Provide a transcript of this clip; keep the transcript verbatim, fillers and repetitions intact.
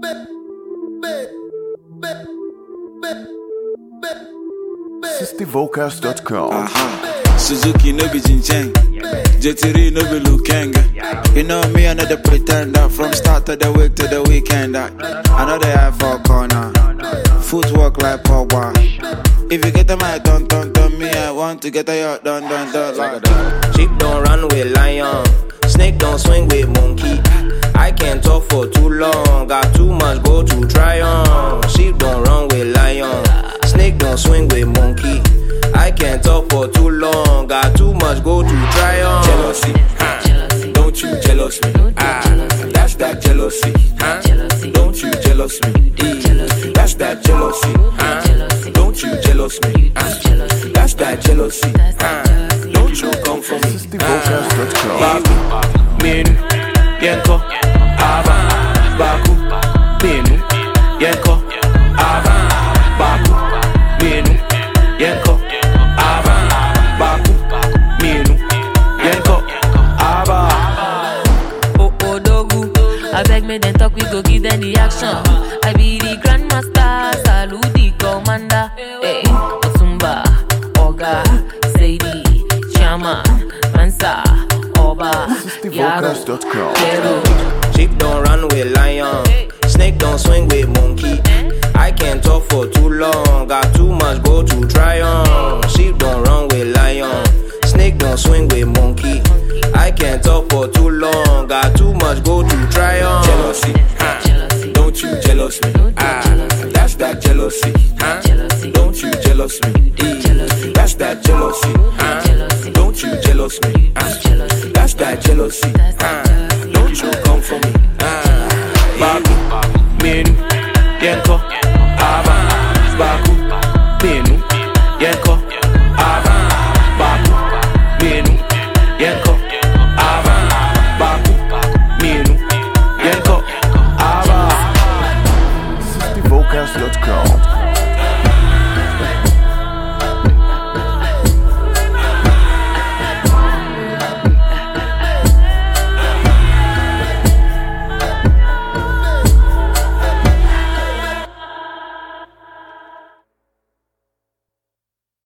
Sisty Vocals dot com. Uh-huh. Suzuki no be Jincheng, J three no be Lukenga. You know me, another pretender. From start of the week to the weekend. Another eye for corner. Footwork like Pogba. If you get a my dun dun dun, me I want to get a yacht dun dun dun. Like sheep don't run with lion, snake don't swing with monkey. I can't talk for too long, got too much go to try on. Sheep don't run with lion, snake don't swing with monkey. I can't talk for too long, got too much go to try on. Jealousy, huh? Don't you jealous me? Ah, that's that jealousy, huh? Don't you jealous me? That's that jealousy, huh? Don't you jealous me? Ah, that's that jealousy, huh? Don't you come for me? Sisty Vocals dot com. Baku, menu, yenko, aba, baku, menu, yenko, aba, baku, menu, yenko, aba, baku, menu, yenko, aba. Oh, oh, dogu. I beg me then talk, we go give them the action. I be the grandmaster, salute the commander. Hey, Otumba, Oga, Sadie, Chama, Mansa, Oba, Sisty Vocals dot com. Sheep don't run with lion, snake don't swing with monkey. I can't talk for too long, got too much go to try on. Sheep don't run with lion, snake don't swing with monkey. I can't talk for too long, got too much go to try on. Jealousy, huh? Don't you jealous me? Ah, that's that jealousy, huh? Don't you jealous me? That's that jealousy, huh? Don't you jealous me? Ah, that's that jealousy, huh? Don't you come for me? Ah, baku, menu, yenko, aba, baku, menu, yenko, aba, baku, menu, yenko, aba, baku, menu, yenko, aba. Sisty Vocals dot com.